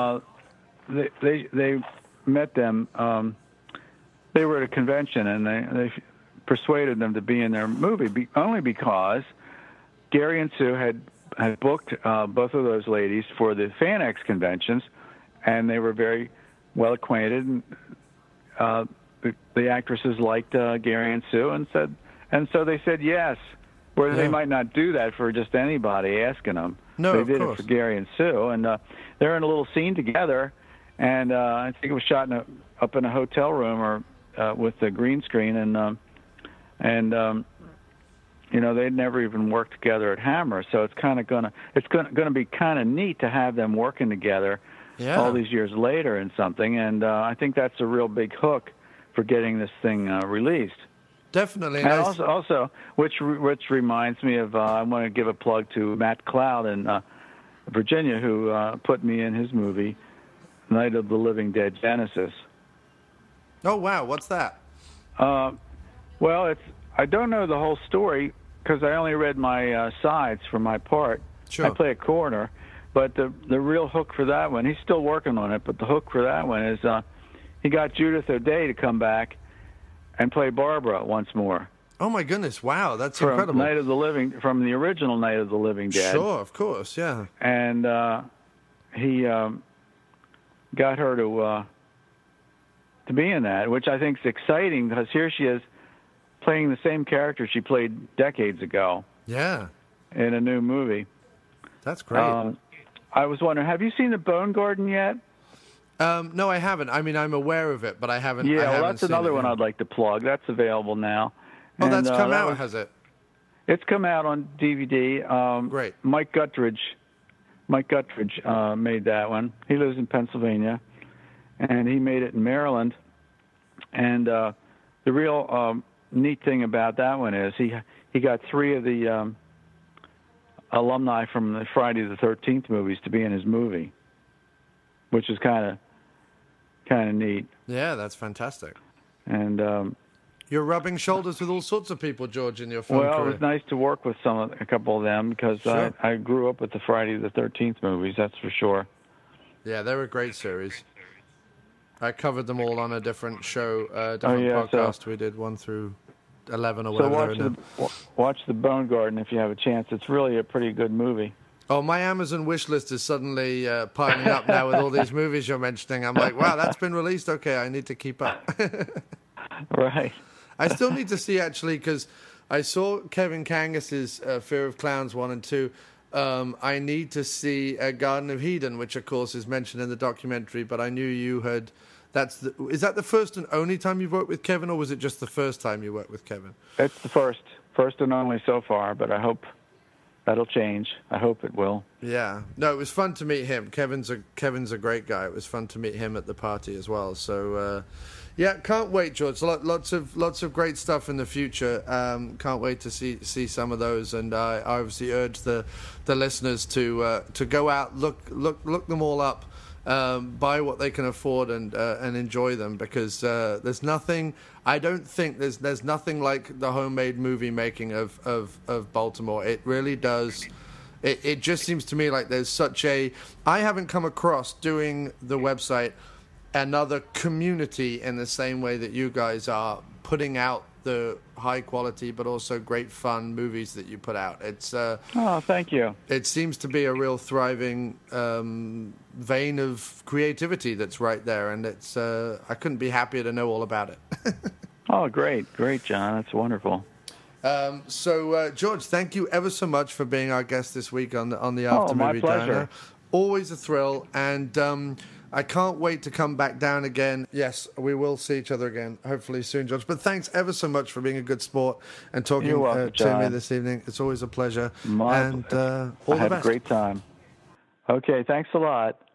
they met them. They were at a convention, and they persuaded them to be in their movie, only because Gary and Sue had booked both of those ladies for the FanX conventions, and they were very well acquainted. And, the actresses liked Gary and Sue, and so they said yes. Where they might not do that for just anybody asking them. No, they did it for Gary and Sue, and they're in a little scene together. And I think it was shot up in a hotel room or with the green screen, and they'd never even worked together at Hammer. So it's gonna be kind of neat to have them working together all these years later in something. And I think that's a real big hook for getting this thing released. Definitely. And also, which reminds me of, I want to give a plug to Matt Cloud in Virginia, who put me in his movie, Night of the Living Dead Genesis. Oh, wow. What's that? Well, I don't know the whole story because I only read my sides for my part. Sure. I play a corner, but the real hook for that one, he's still working on it, but the hook for that one is he got Judith O'Dea to come back and play Barbara once more. Oh, my goodness. Wow, that's from incredible. From the original Night of the Living Dead. Sure, of course, yeah. And he got her to be in that, which I think is exciting because here she is playing the same character she played decades ago. Yeah. In a new movie. That's great. I was wondering, have you seen The Bone Garden yet? No, I haven't. I mean, I'm aware of it, but I haven't. Yeah, well, that's another one I'd like to plug. That's available now. Oh, that's come out, has it? It's come out on DVD. Great. Mike Guttridge made that one. He lives in Pennsylvania, and he made it in Maryland. And the real neat thing about that one is he got 3 of the alumni from the Friday the 13th movies to be in his movie, which is kind of neat. Yeah, that's fantastic. And you're rubbing shoulders with all sorts of people, George, in your film career. Well, it was nice to work with a couple of them because sure. I grew up with the Friday the 13th movies, that's for sure. Yeah, they were a great series. I covered them all on a different show, podcast. We did 1 through 11 or whatever. So watch the Bone Garden if you have a chance. It's really a pretty good movie. Oh, my Amazon wish list is suddenly piling up now with all these movies you're mentioning. I'm like, wow, that's been released? Okay, I need to keep up. Right. I still need to see, actually, because I saw Kevin Kangus's Fear of Clowns 1 and 2. I need to see Garden of Eden, which, of course, is mentioned in the documentary, but I knew you had... Is that the first and only time you've worked with Kevin, or was it just the first time you worked with Kevin? It's the first and only so far, but I hope that'll change. I hope it will. Yeah. No, it was fun to meet him. Kevin's a great guy. It was fun to meet him at the party as well. So... yeah, can't wait, George. Lots of great stuff in the future. Can't wait to see some of those, and I obviously urge the listeners to go out, look them all up, buy what they can afford, and enjoy them, because there's nothing. I don't think there's nothing like the homemade movie making of Baltimore. It really does. It just seems to me like there's such a. I haven't come across doing the website another community in the same way that you guys are putting out the high quality but also great fun movies that you put out. It's oh, thank you. It seems to be a real thriving vein of creativity that's right there, and it's I couldn't be happier to know all about it. Oh, great, John. That's wonderful. So George, thank you ever so much for being our guest this week on the After Movie my pleasure. Diner. Always a thrill, and I can't wait to come back down again. Yes, we will see each other again, hopefully soon, George. But thanks ever so much for being a good sport and talking to me this evening. It's always a pleasure. I had a great time. Okay, thanks a lot.